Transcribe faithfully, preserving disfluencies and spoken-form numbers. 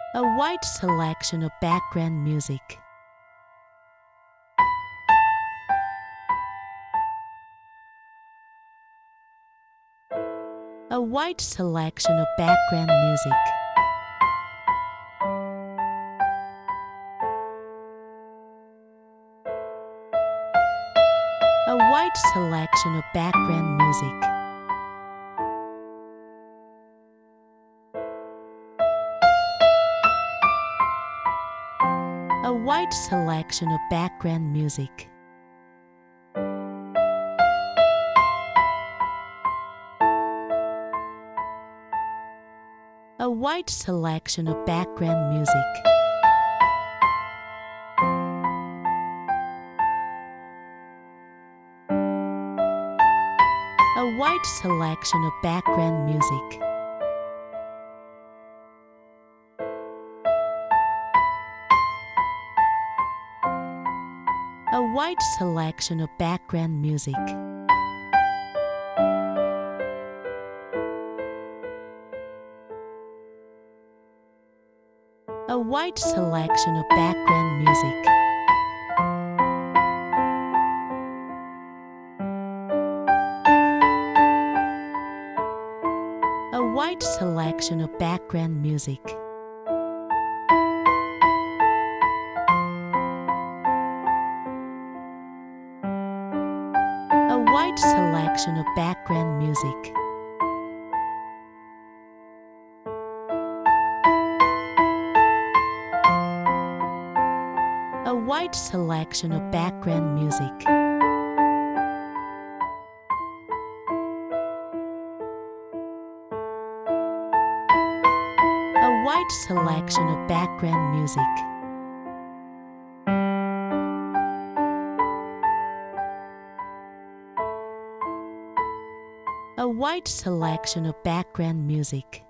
A wide selection of background music. A wide selection of background music. A wide selection of background music. A wide selection of background music. A wide selection of background music. A wide selection of background music. A wide selection of background music. A wide selection of background music. A wide selection of background music. A wide selection of background music. A wide selection of background music. A wide selection of background music. A wide selection of background music.